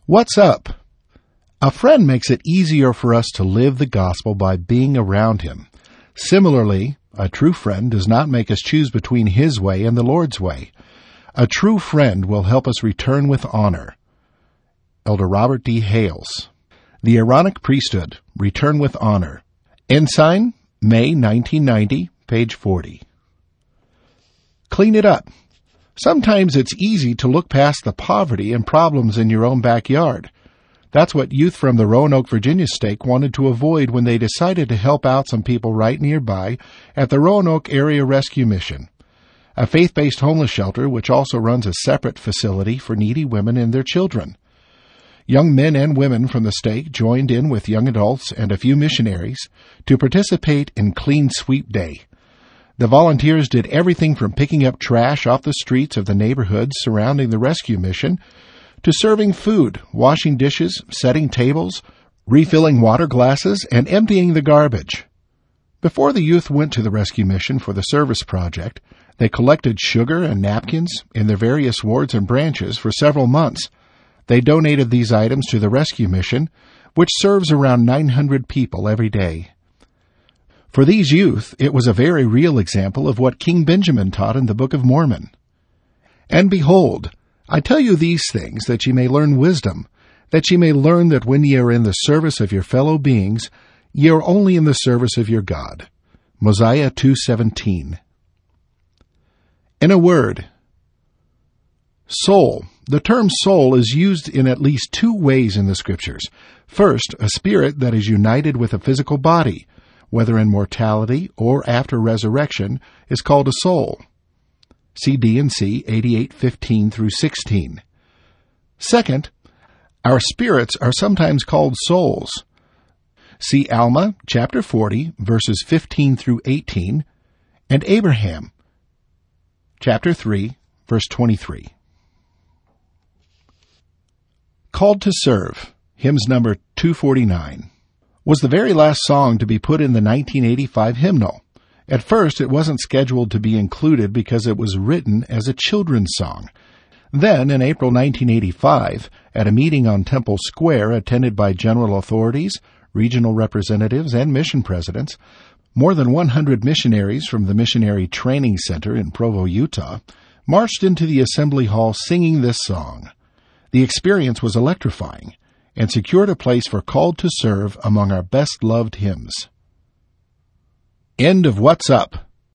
What's up? A friend makes it easier for us to live the gospel by being around him. Similarly, a true friend does not make us choose between his way and the Lord's way. A true friend will help us return with honor. Elder Robert D. Hales. The Aaronic Priesthood, Return with Honor. Ensign, May 1990, page 40. Clean it up. Sometimes it's easy to look past the poverty and problems in your own backyard. That's what youth from the Roanoke, Virginia stake wanted to avoid when they decided to help out some people right nearby at the Roanoke Area Rescue Mission, a faith-based homeless shelter which also runs a separate facility for needy women and their children. Young men and women from the stake joined in with young adults and a few missionaries to participate in Clean Sweep Day. The volunteers did everything from picking up trash off the streets of the neighborhoods surrounding the rescue mission to serving food, washing dishes, setting tables, refilling water glasses, and emptying the garbage. Before the youth went to the rescue mission for the service project, they collected sugar and napkins in their various wards and branches for several months. They donated these items to the rescue mission, which serves around 900 people every day. For these youth, it was a very real example of what King Benjamin taught in the Book of Mormon. And behold, I tell you these things that ye may learn wisdom, that ye may learn that when ye are in the service of your fellow beings, ye are only in the service of your God. Mosiah 2:17. In a word, soul. The term soul is used in at least two ways in the Scriptures. First, a spirit that is united with a physical body, whether in mortality or after resurrection, is called a soul. See D&C 88:15 through 16. Second, our spirits are sometimes called souls. See Alma, chapter 40, verses 15 through 18, and Abraham, chapter 3, verse 23. Called to Serve, hymns number 249. Was the very last song to be put in the 1985 hymnal. At first, it wasn't scheduled to be included because it was written as a children's song. Then, in April 1985, at a meeting on Temple Square attended by general authorities, regional representatives, and mission presidents, more than 100 missionaries from the Missionary Training Center in Provo, Utah, marched into the assembly hall singing this song. The experience was electrifying and secured a place for Called to Serve among our best-loved hymns. End of What's Up.